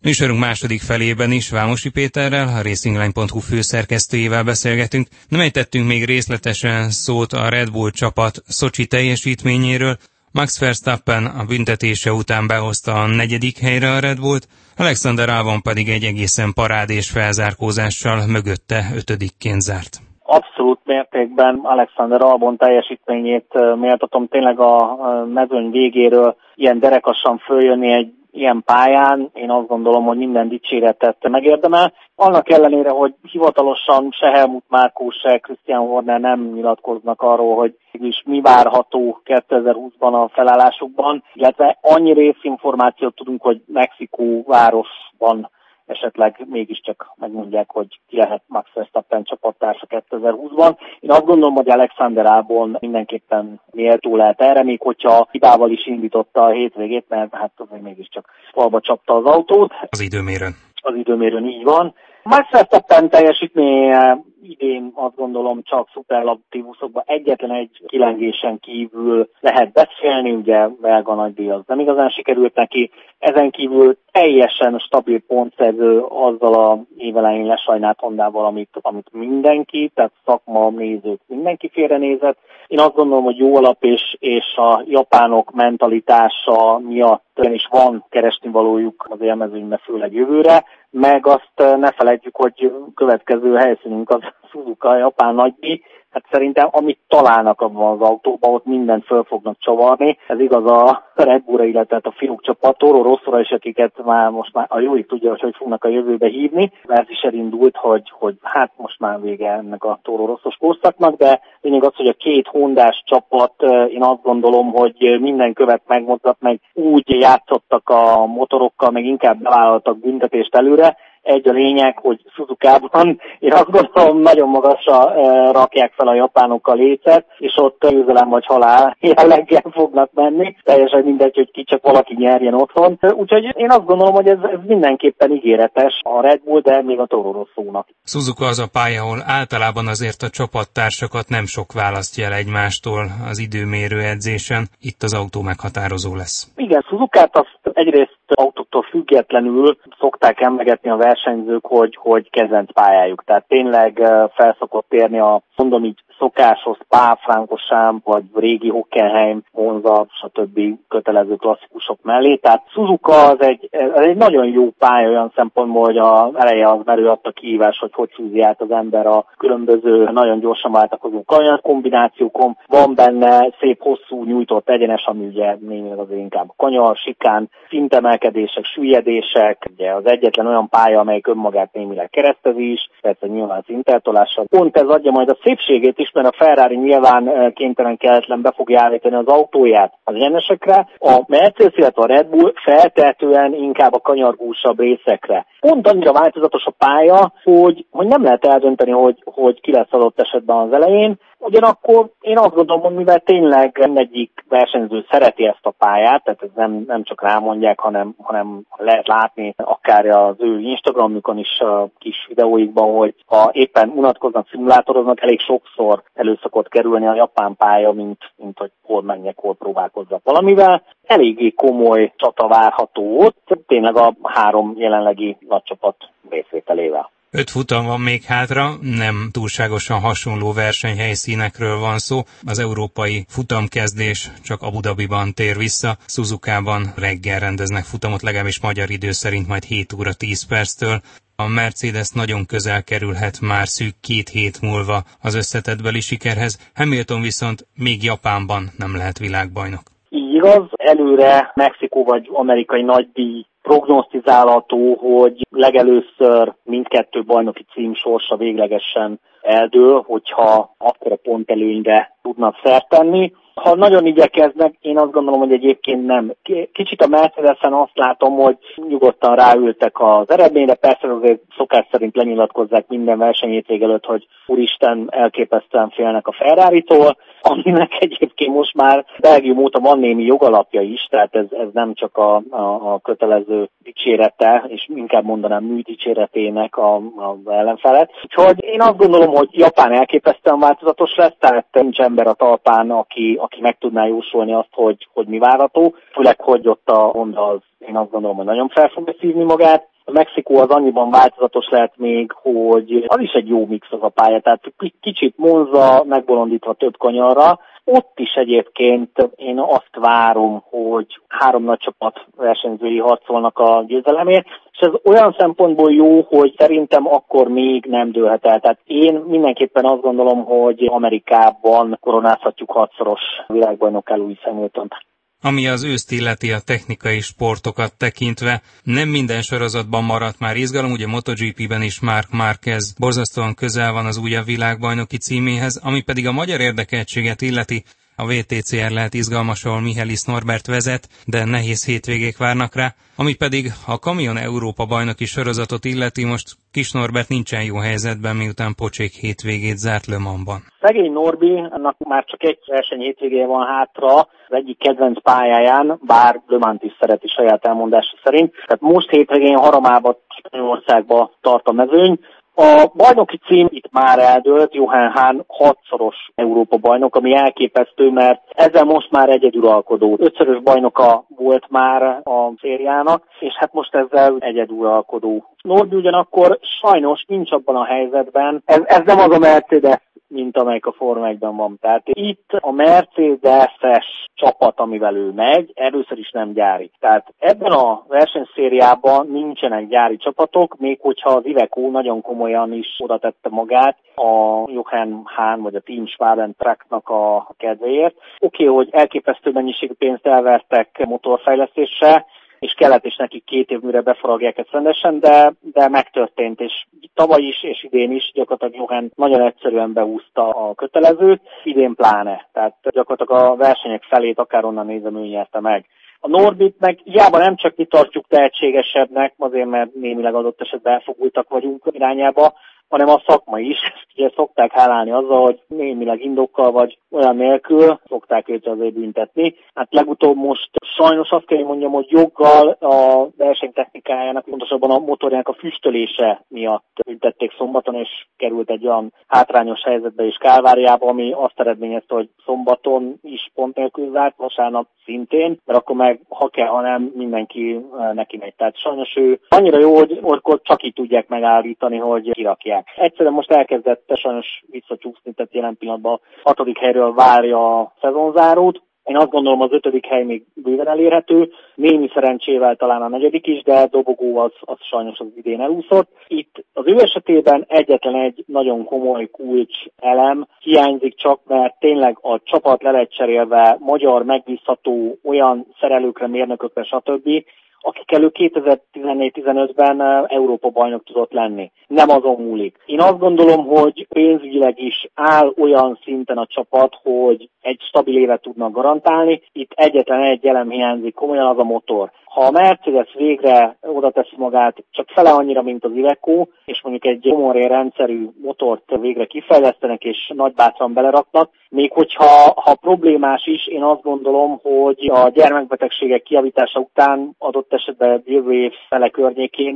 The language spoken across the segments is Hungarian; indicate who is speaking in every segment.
Speaker 1: Műsorunk második felében is Vámosi Péterrel, a racingline.hu főszerkesztőjével beszélgetünk. Nem ejtettünk még részletesen szót a Red Bull csapat Szocsi teljesítményéről. Max Verstappen a büntetése után behozta a 4. helyre a Red Bullt, Alexander Albon pedig egy egészen parádés felzárkózással mögötte 5-ként zárt.
Speaker 2: Abszolút mértékben Alexander Albon teljesítményét méltatom. Tényleg a mezőny végéről ilyen derekasan följönni egy ilyen pályán, én azt gondolom, hogy minden dicséretet megérdemel. Annak ellenére, hogy hivatalosan se Helmut Marko, se Christian Horner nem nyilatkoznak arról, hogy is mi várható 2020-ban a felállásukban, illetve annyi részinformációt tudunk, hogy Mexikó városban esetleg mégiscsak megmondják, hogy ki lehet Max Verstappen csapattársa 2020-ban. Én azt gondolom, hogy Alexander Albon mindenképpen méltó lehet erre, még hogyha hibával is indította a hétvégét, mert hát azért mégiscsak falba csapta az autót.
Speaker 1: Az időmérőn.
Speaker 2: Az időmérőn így van. Max Verstappen teljesítménye idén azt gondolom csak szuperlatívuszokban egyetlen egy kilengésen kívül lehet beszélni, ugye belga nagydíj az nem igazán sikerült neki, ezen kívül teljesen stabil pontszerző azzal a évelején lesajnált Hondával, amit mindenki, tehát szakma, nézők, mindenki félrenézett. Én azt gondolom, hogy jó alap és a japánok mentalitása miatt is van keresnivalójuk az élmezőnyben, főleg jövőre, meg azt ne felejtjük, hogy következő helyszínünk az Suzuka, a japán nagydíj. Hát szerintem amit találnak abban az autóban, ott mindent föl fognak csavarni. Ez igaz a Red Bullra, illetve a fiúk csapat, Toro Rossóra is, akiket most már a jóik tudja, hogy fognak a jövőbe hívni. Mert is elindult, hogy hát most már vége ennek a Toro Rossos korszaknak, de lényeg az, hogy a két hondás csapat, én azt gondolom, hogy minden követ megmozgat, meg úgy játszottak a motorokkal, meg inkább bevállaltak büntetést előre. Egy a lényeg, hogy Suzukában én azt gondolom nagyon magasra rakják fel a japánokkal lécet, és ott győzelem vagy halál jelleggel fognak menni. Teljesen mindegy, hogy ki csak valaki nyerjen otthon. Úgyhogy én azt gondolom, hogy ez mindenképpen ígéretes a Red Bull, de még a Toro Rossónak.
Speaker 1: Suzuka az a pálya, ahol általában azért a csapattársakat nem sok választja el egymástól az időmérő edzésen. Itt az autó meghatározó lesz.
Speaker 2: Igen, Suzukát azt egyrészt autóktól függetlenül szokták emlegetni a versenyzők, hogy kedvenc pályájuk. Tehát tényleg fel szokott érni a, mondom így, szokásos Spa-Francorchamps, vagy régi Hockenheim, Monza, stb. Kötelező klasszikusok mellé. Tehát Suzuka az egy nagyon jó pálya olyan szempontból, hogy az eleje az merő adta kihívás, hogy fúzi át az ember a különböző, nagyon gyorsan váltakozó kanyar-kombinációkon. Van benne szép hosszú nyújtott egyenes, ami ugye némileg azért inkább kanyar, sikán, szintemelkedések, süllyedések. Ugye az egyetlen olyan pálya, amelyik önmagát némileg keresztezi is, persze nyilván szinteltolással. Pont ez adja majd a szépségét is, mert a Ferrari nyilván kénytelen kelletlen be fogja állítani az autóját az egyenesekre, a Mercedes, illetve a Red Bull feltehetően inkább a kanyargósabb részekre. Pont annyira változatos a pálya, hogy nem lehet eldönteni, hogy ki lesz adott esetben az elején. Ugyanakkor én azt gondolom, hogy mivel tényleg mindegyik versenyző szereti ezt a pályát, tehát ez nem csak rámondják, hanem lehet látni akár az ő Instagramjukon is a kis videóikban, hogy ha éppen unatkoznak, szimulátoroznak, elég sokszor elő szokott kerülni a japán pálya, mint hogy hol menjek, hol próbálkozzak valamivel. Eléggé komoly csata várható ott, tényleg a 3 jelenlegi nagycsapat részvételével.
Speaker 1: 5 futam van még hátra, nem túlságosan hasonló versenyhelyszínekről van szó. Az európai futamkezdés csak Abu Dhabiban tér vissza, Suzukában reggel rendeznek futamot, legalábbis magyar idő szerint majd 7 óra 10 perctől. A Mercedes nagyon közel kerülhet már szűk 2 hét múlva az összetettbeli sikerhez, Hamilton viszont még Japánban nem lehet világbajnok.
Speaker 2: Így igaz, előre Mexikó vagy amerikai nagydíj prognosztizálható, hogy legelőször mindkettő bajnoki cím sorsa véglegesen eldől, hogyha akkora pontelőnyre tudnak szert tenni. Ha nagyon igyekeznek, én azt gondolom, hogy egyébként nem. Kicsit a Mercedesen azt látom, hogy nyugodtan ráültek az eredményre, persze azért szokás szerint lenyilatkozzák minden versenyhétvég előtt, hogy úristen, elképesztően félnek a Ferraritól, aminek egyébként most már Belgium óta van némi jogalapja is, tehát ez nem csak a kötelező dicsérete, és inkább mondanám műdicséretének az ellenfelet. Úgyhogy én azt gondolom, hogy Japán elképesztően változatos lesz, tehát nincs ember a talpán, aki meg tudná jósolni azt, hogy mi várható, főleg, hogy ott a Honda az, én azt gondolom, hogy nagyon fel fogja szívni magát. A Mexikó az annyiban változatos lehet még, hogy az is egy jó mix az a pálya, tehát kicsit Monza megbolondítva több kanyarra. Ott is egyébként én azt várom, hogy 3 nagy csapat versenyzői harcolnak a győzelemért, és ez olyan szempontból jó, hogy szerintem akkor még nem dőlhet el. Tehát én mindenképpen azt gondolom, hogy Amerikában koronázhatjuk 6-szoros világbajnokká Lewis Hamiltont.
Speaker 1: Ami az őszt illeti a technikai sportokat tekintve, nem minden sorozatban maradt már izgalom, ugye MotoGP-ben is Marc Márquez borzasztóan közel van az újabb világbajnoki címéhez, ami pedig a magyar érdekeltséget illeti, a WTCR lehet izgalmas, ahol Michelis Norbert vezet, de nehéz hétvégék várnak rá, ami pedig a Kamion Európa bajnoki sorozatot illeti, most kis Norbert nincsen jó helyzetben, miután pocsék hétvégét zárt Le Mansban.
Speaker 2: Szegény Norbi, annak már csak egy verseny hétvégéje van hátra, az egyik kedvenc pályáján, bár Le Mans is szereti saját elmondása szerint. Tehát most hétvégén Haramába, Spanyolországba tart a mezőny. A bajnoki cím itt már eldőlt, Johan Hahn 6-szoros Európa bajnok, ami elképesztő, mert ezzel most már egyeduralkodó. 5-szörös bajnoka volt már a szériának, és hát most ezzel egyeduralkodó. Norbi ugyanakkor sajnos nincs abban a helyzetben, ez nem az a Mercedes, mint amelyik a Forma 1-ben van. Tehát itt a Mercedes-es csapat, amivel ő megy, először is nem gyári. Tehát ebben a versenyszériában nincsenek gyári csapatok, még hogyha az Iveco nagyon komolyan is oda tette magát a Johan Hahn vagy a Team Schwaben Trucknak a kedvéért. Oké, hogy elképesztő mennyiségű pénzt elvertek motorfejlesztésre, és kellett is nekik 2 év, mire befaragják ezt rendesen, de megtörtént, és tavaly is, és idén is gyakorlatilag Johan nagyon egyszerűen behúzta a kötelezőt, idén pláne, tehát gyakorlatilag a versenyek felét akár onnan nézem, ő nyerte meg. A Norbit meg hiába nem csak mi tartjuk tehetségesebbnek, azért mert némileg adott esetben elfogultak vagyunk irányába, hanem a szakma is. Ugye szokták hálálni azzal, hogy némileg indokkal vagy olyan nélkül szokták őt azért büntetni. Hát legutóbb most sajnos azt kell, hogy mondjam, hogy joggal a versenytechnikájának, pontosabban a motorjának a füstölése miatt büntették szombaton, és került egy olyan hátrányos helyzetbe és Kálváriába, ami azt eredményezte, hogy szombaton is pont nélkül zárt, vasárnap szintén, mert akkor meg ha kell, ha nem, mindenki neki megy. Tehát sajnos ő annyira jó, hogy akkor csak így tudják megállítani, hogy kirakják. Egyszerűen most elkezdett sajnos visszacsúszni, tehát jelen pillanatban a 6. helyről várja a szezonzárót. Én azt gondolom, az 5. hely még bőven elérhető, némi szerencsével talán a 4. is, de dobogó az sajnos az idén elúszott. Itt az ő esetében egyetlen egy nagyon komoly kulcs elem hiányzik csak, mert tényleg a csapat le lett cserélve magyar, megbízható olyan szerelőkre, mérnökökre, stb., akikkel ő 2014-15-ben Európa bajnok tudott lenni. Nem azon múlik. Én azt gondolom, hogy pénzügyileg is áll olyan szinten a csapat, hogy egy stabil évet tudnak garantálni. Itt egyetlen egy elem hiányzik, komolyan az a motor. Ha a Mercedes végre oda teszi magát csak fele annyira, mint az Iveco, és mondjuk egy Comore rendszerű motort végre kifejlesztenek és nagybátran beleraknak, még hogyha problémás is, én azt gondolom, hogy a gyermekbetegségek kijavítása után adott esetben jövő év fele környékén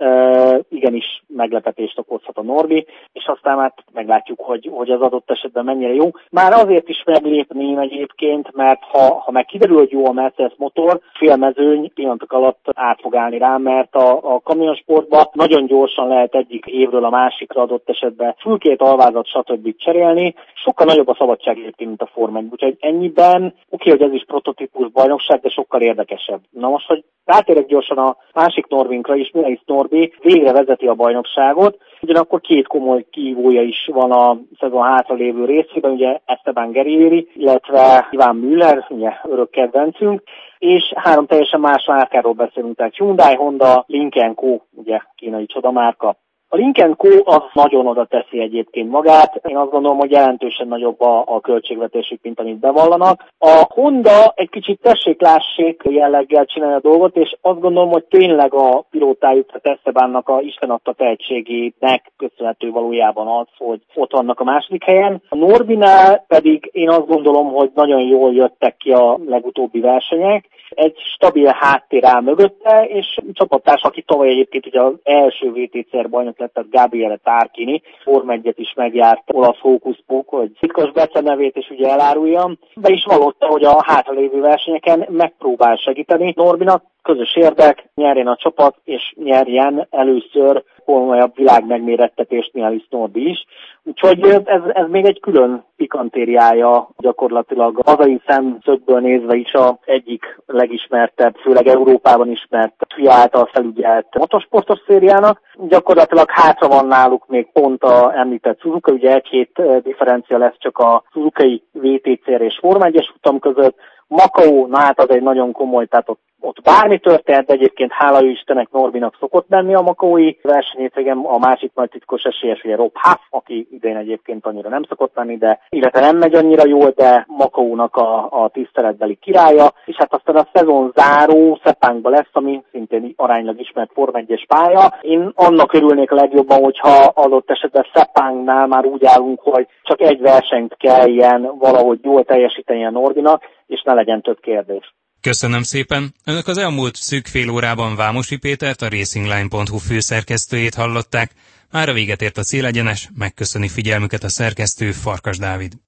Speaker 2: igenis meglepetést okozhat a Norbi, és aztán már meglátjuk, hogy az adott esetben mennyire jó. Már azért is meglépném egyébként, mert ha meg kiderül, hogy jó a Mercedes motor, félmezőny pillanatok alatt át fog állni rá, mert a kamionsportban nagyon gyorsan lehet egyik évről a másikra adott esetben fülkét, alvázat, stb. Cserélni. Sokkal nagyobb a szabadság egyébként, mint a Forma 1. Úgyhogy ennyiben oké, hogy ez is prototípus bajnokság, de sokkal érdekesebb. Na most, hogy rátérek gyorsan a másik Norvinkra is, Michelis Norbi végre vezeti a bajnokságot, ugyanakkor 2 komoly kihívója is van a szezon hátralévő részében, ugye Esteban Guerrieri, illetve Ivan Müller, ugye örök kedvencünk, és 3 teljesen más márkáról beszélünk, tehát Hyundai, Honda, Lynk & Co, ugye kínai csodamárka. A Lynk & Co az nagyon oda teszi egyébként magát. Én azt gondolom, hogy jelentősen nagyobb a költségvetésük, mint amit bevallanak. A Honda egy kicsit tessék-lássék jelleggel csinálja a dolgot, és azt gondolom, hogy tényleg a pilótájuk, tehát Estebannak a Isten adta tehetségének köszönhető valójában az, hogy ott vannak a 2. helyen. A Norbinál pedig én azt gondolom, hogy nagyon jól jöttek ki a legutóbbi versenyek. Egy stabil háttér áll mögötte, és csapattárs, aki tavaly egyébként ugye az első WTCR bajnok lett, tehát Gabriele Tarquini, Forma 1-et is megjárt, olasz hókuszpók, hogy titkos becenevét is ugye eláruljam, de is vallotta, hogy a hátralévő versenyeken megpróbál segíteni. Norbinak közös érdek, nyerjen a csapat, és nyerjen először komolyabb világmegmérettetést Mialis Nordi is. Úgyhogy ez még egy külön pikantériája gyakorlatilag hazai szemszögből nézve is az egyik legismertebb, főleg Európában ismert FIA által felügyelt motorsportos szériának. Gyakorlatilag hátra van náluk még pont a említett Suzuka, ugye egy-két differencia lesz csak a Suzukai VTCR és Forma 1-es futam között. Macau, na hát az egy nagyon komoly, tehát ott bármi történt, de egyébként hála ő Istenek Norbinak szokott lenni a macaui versenyhétvégén, a másik nagy titkos esélyes, ugye Rob Huff, aki idén egyébként annyira nem szokott lenni, de illetve nem megy annyira jól, de Macaunak a tiszteletbeli királya, és hát aztán a szezon záró Sepangban lesz, ami szintén aránylag ismert Forma 1-es pálya. Én annak örülnék a legjobban, hogyha adott esetben Sepangnál már úgy állunk, hogy csak egy versenyt kelljen valahogy jól teljesíteni a Norbinak, és ne legyen több kérdés.
Speaker 1: Köszönöm szépen! Önök az elmúlt szűk fél órában Vámosi Pétert, a racingline.hu főszerkesztőjét hallották. Mára véget ért a Célegyenes, megköszöni figyelmüket a szerkesztő, Farkas Dávid.